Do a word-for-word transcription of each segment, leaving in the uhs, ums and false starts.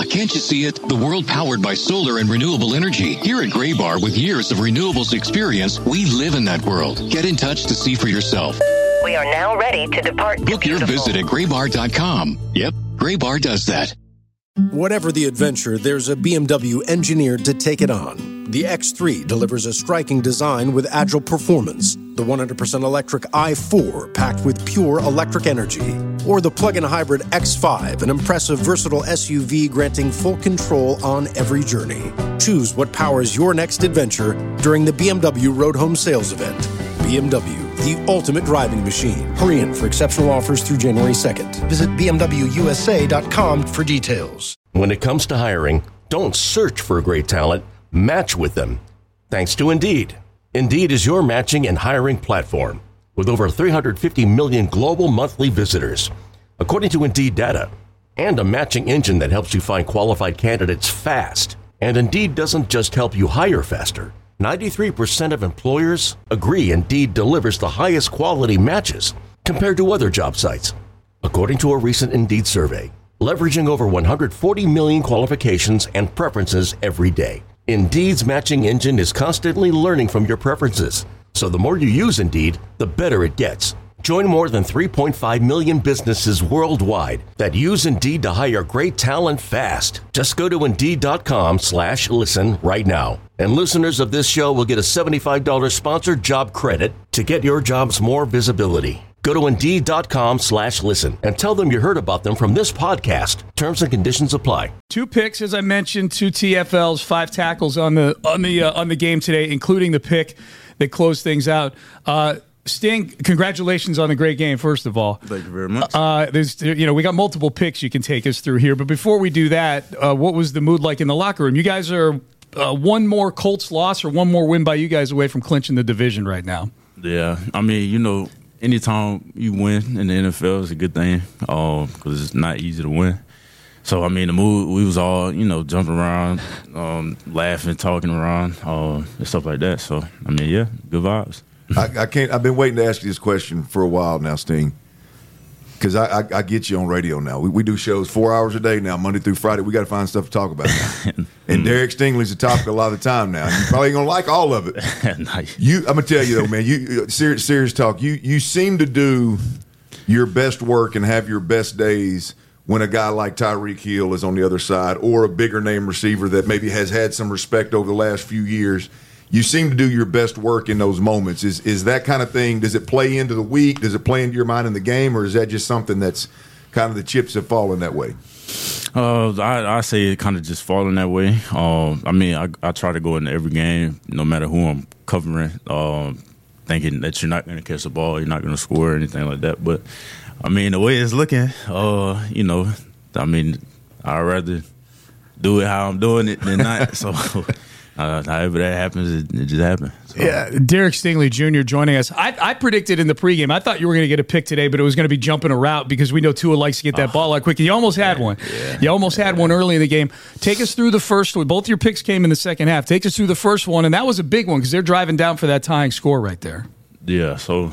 can't you see it? The world powered by solar and renewable energy. Here at Graybar, with years of renewables experience, we live in that world. Get in touch to see for yourself. We are now ready to depart. Book your visit at graybar dot com. Yep, Graybar does that. Whatever the adventure, there's a B M W engineered to take it on. The X three delivers a striking design with agile performance. The one hundred percent electric i four, packed with pure electric energy. Or the plug-in hybrid X five, an impressive, versatile S U V granting full control on every journey. Choose what powers your next adventure during the B M W Road Home Sales Event. B M W, the ultimate driving machine. Hurry in for exceptional offers through January second. Visit b m w u s a dot com for details. When it comes to hiring, don't search for great talent, match with them. Thanks to Indeed. Indeed is your matching and hiring platform with over three hundred fifty million global monthly visitors, according to Indeed data, and a matching engine that helps you find qualified candidates fast. And Indeed doesn't just help you hire faster. ninety-three percent of employers agree Indeed delivers the highest quality matches compared to other job sites, according to a recent Indeed survey, leveraging over one hundred forty million qualifications and preferences every day. Indeed's matching engine is constantly learning from your preferences, so the more you use Indeed, the better it gets. Join more than three point five million businesses worldwide that use Indeed to hire great talent fast. Just go to Indeed.com slash listen right now. And listeners of this show will get a seventy-five dollars sponsored job credit to get your jobs more visibility. Go to Indeed.com slash listen and tell them you heard about them from this podcast. Terms and conditions apply. Two picks, as I mentioned, two T F Ls, five tackles on the on the uh, on the game today, including the pick that closed things out. Uh, Sting, congratulations on a great game, first of all. Thank you very much. Uh, there's, you know, we got multiple picks you can take us through here, but before we do that, uh, what was the mood like in the locker room? You guys are uh, one more Colts loss or one more win by you guys away from clinching the division right now. Yeah, I mean, you know, anytime you win in the N F L is a good thing because um, it's not easy to win. So, I mean, the mood, we was all, you know, jumping around, um, laughing, talking around, uh, and stuff like that. So, I mean, yeah, good vibes. I, I can't. I've been waiting to ask you this question for a while now, Sting, because I, I, I get you on radio now. We, we do shows four hours a day now, Monday through Friday. We got to find stuff to talk about now. And Derek Stingley's the topic a lot of the time now. You probably ain't gonna like all of it. Nice. You, I'm gonna tell you though, man. You serious, serious talk. You you seem to do your best work and have your best days when a guy like Tyreek Hill is on the other side, or a bigger name receiver that maybe has had some respect over the last few years. You seem to do your best work in those moments. Is is that kind of thing, does it play into the week? Does it play into your mind in the game? Or is that just something that's kind of the chips have fallen that way? Uh, I, I say it kind of just falling that way. Uh, I mean, I, I try to go into every game, no matter who I'm covering, uh, thinking that you're not going to catch the ball, you're not going to score or anything like that. But, I mean, the way it's looking, uh, you know, I mean, I'd rather do it how I'm doing it than not. So Uh, however that happens, it, it just happens. So. Yeah, Derek Stingley Junior joining us. I, I predicted in the pregame, I thought you were going to get a pick today, but it was going to be jumping a route because we know Tua likes to get that oh, ball out quick. You almost had one. Yeah, you almost yeah. had one early in the game. Take us through the first one. Both your picks came in the second half. Take us through the first one, and that was a big one because they're driving down for that tying score right there. Yeah, so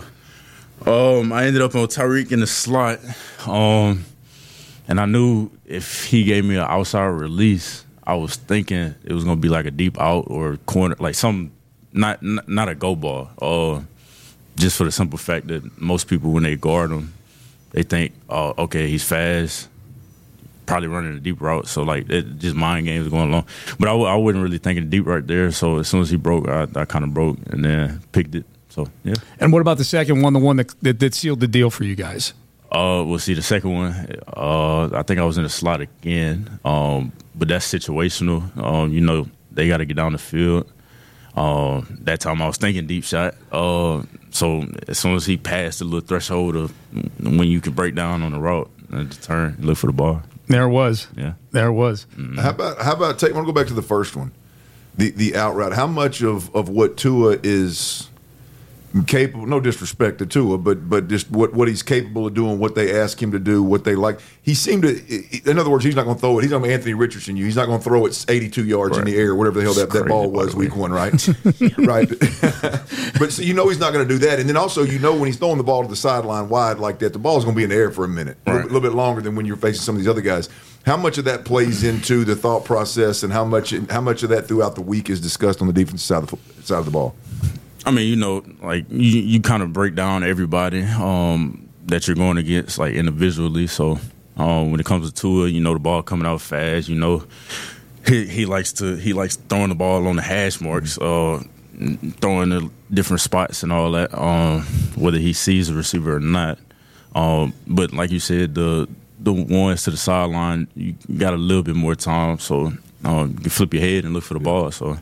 um, I ended up on Tyreek in the slot, um, and I knew if he gave me an outside release, I was thinking it was gonna be like a deep out or corner, like some not not a go ball. Uh, just for the simple fact that most people, when they guard him, they think, "Oh, okay, he's fast, probably running a deep route." So like, it just mind games going along. But I, I wasn't really thinking deep right there. So as soon as he broke, I, I kind of broke and then picked it. So yeah. And what about the second one, the one that that, that sealed the deal for you guys? Uh, we'll see the second one. Uh, I think I was in the slot again, um, but that's situational. Um, you know, they got to get down the field. Uh, that time I was thinking deep shot. Uh, so as soon as he passed the little threshold of when you can break down on the route and turn, look for the ball. There it was. Yeah, there it was. Mm-hmm. How about how about take? I want to go back to the first one, the the out route. How much of, of what Tua is capable, no disrespect to Tua, but but just what, what he's capable of doing, what they ask him to do, what they like. He seemed to, in other words, he's not going to throw it. He's not Anthony Richardson you. He's not going to throw it eighty-two yards right in the air, whatever the hell that, that ball was week one, right? Right. But so you know he's not going to do that. And then also you know when he's throwing the ball to the sideline wide like that, the ball's going to be in the air for a minute, right. a, little, a little bit longer than when you're facing some of these other guys. How much of that plays into the thought process, and how much how much of that throughout the week is discussed on the defensive side of the, side of the ball? I mean, you know, like you, you kind of break down everybody um, that you're going against, like individually. So um, when it comes to Tua, you know the ball coming out fast. You know he he likes to he likes throwing the ball on the hash marks, uh, throwing the different spots and all that. Um, whether he sees the receiver or not. Um, but like you said, the the ones to the sideline, you got a little bit more time, so um, you can flip your head and look for the ball. So.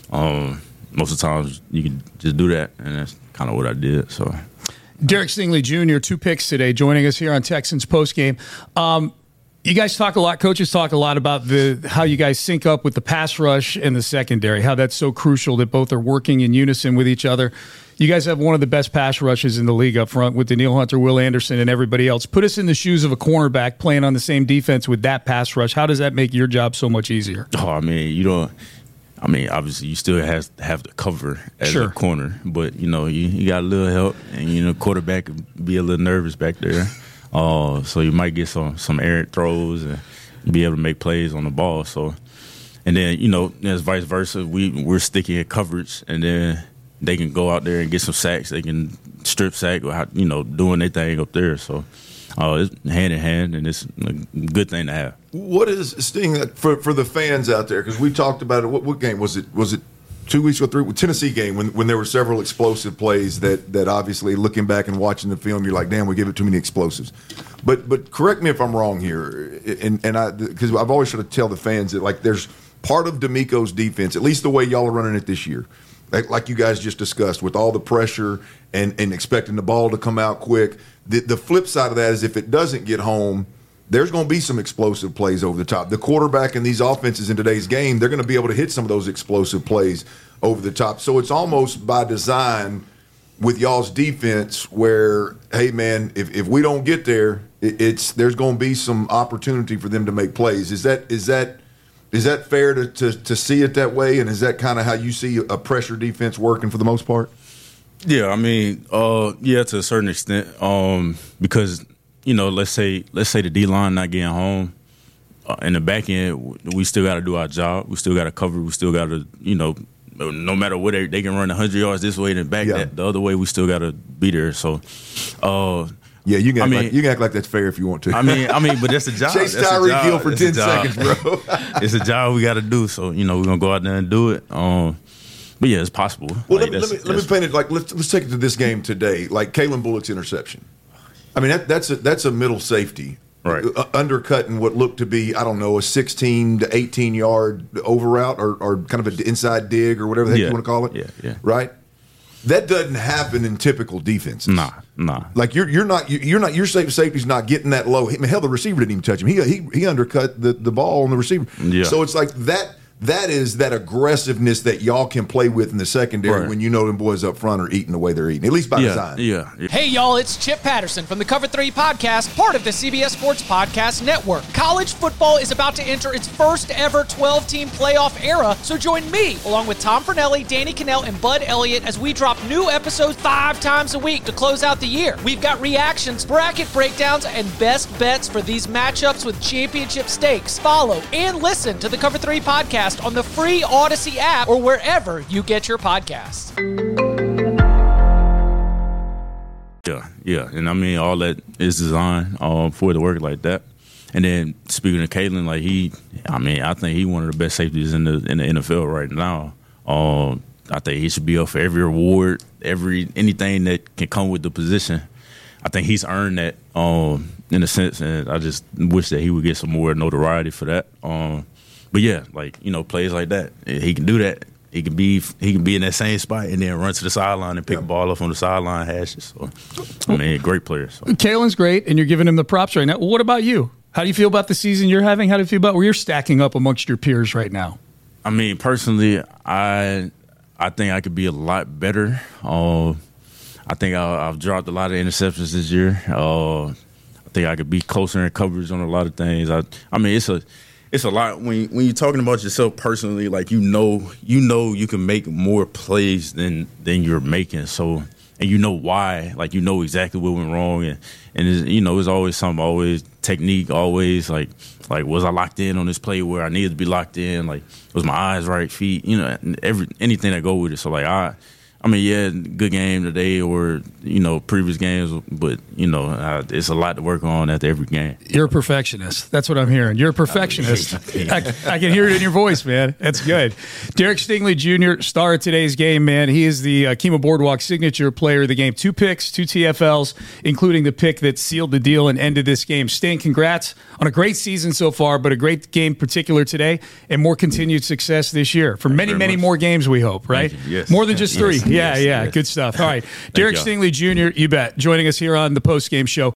Um, Most of the times you can just do that, and that's kind of what I did. So, Derek Stingley Junior, two picks today, joining us here on Texans Postgame. Um, you guys talk a lot, coaches talk a lot about the how you guys sync up with the pass rush and the secondary, how that's so crucial that both are working in unison with each other. You guys have one of the best pass rushes in the league up front with Danielle Hunter, Will Anderson, and everybody else. Put us in the shoes of a cornerback playing on the same defense with that pass rush. How does that make your job so much easier? Oh, I mean, you don't. I mean, obviously, you still has have to cover as sure. a corner, but you know, you, you got a little help, and you know, quarterback can be a little nervous back there, uh, so you might get some some errant throws and be able to make plays on the ball. So, and then you know, as vice versa, we we're sticky at coverage, and then they can go out there and get some sacks. They can strip sack, or you know, doing their thing up there. So. Oh, it's hand in hand, and it's a good thing to have. What is Sting for for the fans out there? Because we talked about it. What, what game was it? Was it two weeks or three? Tennessee game when when there were several explosive plays that that obviously looking back and watching the film, you're like, damn, we give it too many explosives. But but correct me if I'm wrong here, and and I because I've always tried to tell the fans that like there's part of D'Amico's defense, at least the way y'all are running it this year. Like, like you guys just discussed, with all the pressure and, and expecting the ball to come out quick. The, the flip side of that is if it doesn't get home, there's going to be some explosive plays over the top. The quarterback in these offenses in today's game, they're going to be able to hit some of those explosive plays over the top. So it's almost by design with y'all's defense where, hey, man, if, if we don't get there, it, it's there's going to be some opportunity for them to make plays. Is that is that – Is that fair to, to, to see it that way, and is that kind of how you see a pressure defense working for the most part? Yeah, I mean, uh, yeah, to a certain extent, um, because you know, let's say let's say the D line not getting home, uh, in the back end, we still got to do our job. We still got to cover. We still got to, you know, no matter what they, they can run a hundred yards this way and back yeah. that the other way, we still got to be there. So. Uh, Yeah, you can, act I mean, like, you can act like that's fair if you want to. I mean, I mean, but that's the job. Chase that's Tyreek Hill for that's ten seconds, bro. It's a job we got to do. So you know, we're gonna go out there and do it. Um, but yeah, it's possible. Well, like, let, me, let me let me paint it like let's let's take it to this game today. Like Kalen Bullock's interception. I mean, that, that's a that's a middle safety, right? Uh, undercutting what looked to be I don't know a sixteen to eighteen yard over route or, or kind of an inside dig or whatever the heck yeah. you want to call it. Yeah, yeah. Right. That doesn't happen in typical defenses. Nah, nah. Like you're you're not you're not your safety's not getting that low. I mean, hell, the receiver didn't even touch him. He he he undercut the, the ball on the receiver. Yeah. So it's like that. That is that aggressiveness that y'all can play with in the secondary right. when you know them boys up front are eating the way they're eating, at least by yeah, design. Yeah, yeah. Hey, y'all, it's Chip Patterson from the Cover three Podcast, part of the C B S Sports Podcast Network. College football is about to enter its first ever twelve-team playoff era, so join me, along with Tom Fernelli, Danny Cannell, and Bud Elliott, as we drop new episodes five times a week to close out the year. We've got reactions, bracket breakdowns, and best bets for these matchups with championship stakes. Follow and listen to the Cover three Podcast on the free Odyssey app or wherever you get your podcasts. Yeah, yeah. And I mean, all that is designed um, for it to work like that. And then speaking of Kalen, like he, I mean, I think he's one of the best safeties in the in the N F L right now. Um, I think he should be up for every award, every anything that can come with the position. I think he's earned that um, in a sense, and I just wish that he would get some more notoriety for that. Um, But yeah, like you know, plays like that, he can do that. He can be he can be in that same spot and then run to the sideline and pick yeah. a ball up on the sideline hashes. So, I mean, great player. So. Kalen's great, and you're giving him the props right now. Well, what about you? How do you feel about the season you're having? How do you feel about where you're stacking up amongst your peers right now? I mean, personally, I I think I could be a lot better. Uh, I think I, I've dropped a lot of interceptions this year. Uh, I think I could be closer in coverage on a lot of things. I I mean, it's a It's a lot when when you're talking about yourself personally. Like you know, you know, you can make more plays than than you're making. So and you know why. Like, you know exactly what went wrong, and and it's, you know, it's always something, always technique, always like like was I locked in on this play where I needed to be locked in? Like, was my eyes right, feet, you know, every anything that go with it. So like I. I mean, yeah, good game today or, you know, previous games, but, you know, uh, it's a lot to work on after every game. You're a perfectionist. That's what I'm hearing. You're a perfectionist. I, I can hear it in your voice, man. That's good. Derek Stingley Junior, star of today's game, man. He is the uh, Kemah Boardwalk signature player of the game. Two picks, two T F Ls, including the pick that sealed the deal and ended this game. Sting, congrats on a great season so far, but a great game particular today and more continued success this year for many, many much. more games, we hope, right? Yes. More than just three. Yes. Yeah, Yes. yeah, Yes. good stuff. All right, Derek y'all. Stingley Junior, you bet, joining us here on the post-game show.